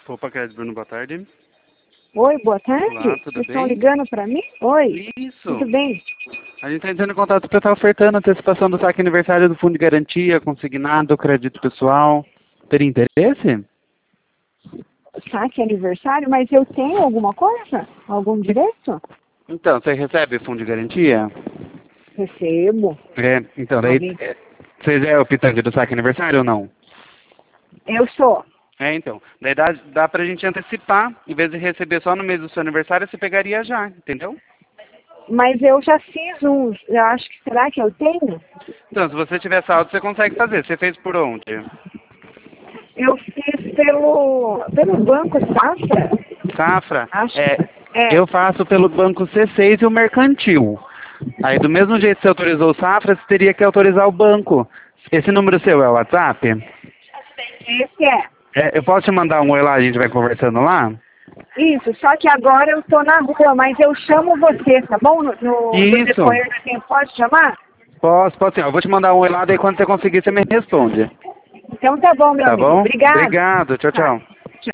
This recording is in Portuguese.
Opa, Crédito Bruno, boa tarde. Oi, boa tarde. Olá, tudo Vocês bem? estão ligando para mim? Oi. Isso. Tudo bem? A gente está entrando em contato para estar ofertando a antecipação do saque aniversário do Fundo de Garantia, consignado, crédito pessoal. Teria interesse? Saque aniversário, mas eu tenho alguma coisa? Algum direito? Então, você recebe Fundo de Garantia? Recebo. Então, daí, Alguém- você já é optante do saque aniversário ou não? Eu sou. Então, daí dá pra gente antecipar, em vez de receber só no mês do seu aniversário, você pegaria já, entendeu? Mas eu já fiz um. Eu acho que será que eu tenho? Então, se você tiver saldo, você consegue fazer. Você fez por onde? Eu fiz pelo Banco Safra. Safra? Acho. Eu faço pelo Banco C6 e o Mercantil. Aí, do mesmo jeito que você autorizou o Safra, você teria que autorizar o banco. Esse número seu é o WhatsApp? Esse é. Eu posso te mandar um oi lá, a gente vai conversando lá? Isso, só que agora eu tô na rua, mas eu chamo você, tá bom? No Isso. decorrer do tempo, pode chamar? Posso sim. Eu vou te mandar um oi lá, daí quando você conseguir, você me responde. Então tá bom, meu Tá amigo. bom? Obrigada. Obrigado. Tchau, Tá. tchau.